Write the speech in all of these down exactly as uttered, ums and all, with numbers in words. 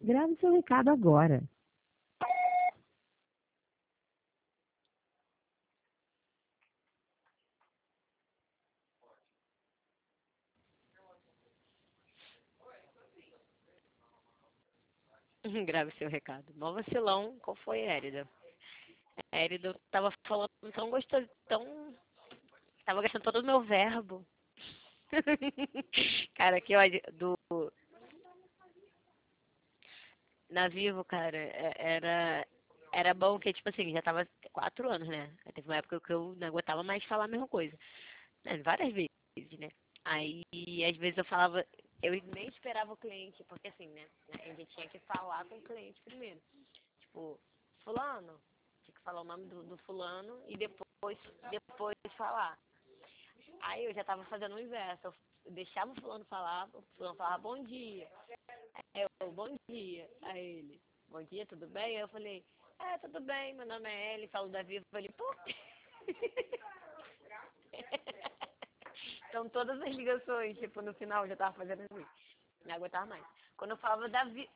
Grave seu recado agora. Grave seu recado. Mó vacilão, qual foi, Érida? Érida tava falando tão gostoso, tão... Tava gastando todo o meu verbo. Cara, que ódio do... Na Vivo, cara, é- era... Era bom que, tipo assim, já tava quatro anos, né? Aí teve uma época que eu não aguentava mais falar a mesma coisa. Né? Várias vezes, né? Aí, às vezes eu falava... Eu nem esperava o cliente, porque assim, né? A gente tinha que falar com o cliente primeiro. Tipo, fulano, tinha que falar o nome do, do fulano e depois, depois falar. Aí eu já tava fazendo o inverso. Eu deixava o fulano falar, o fulano falava bom dia. Aí eu, bom dia. Aí ele, bom dia, tudo bem? Aí eu falei, é, tudo bem, meu nome é Eli, falo da Vivo. Eu falei, pô. Então todas as ligações, tipo, no final eu já tava fazendo assim. Não aguentava mais. Quando eu falava da Vivo,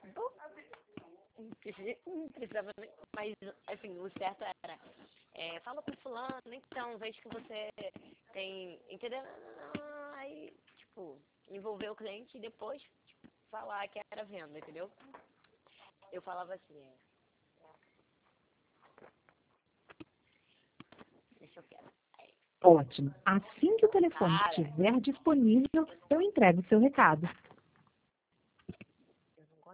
não precisava nem. Mas, assim, o certo era, é, fala com fulano, então, vejo que você tem, entendeu? Aí, tipo, envolver o cliente e depois tipo, falar que era venda, entendeu? Eu falava assim, é, deixa eu quero. Ótimo. Assim que o telefone Cara, estiver disponível, eu entrego o seu recado.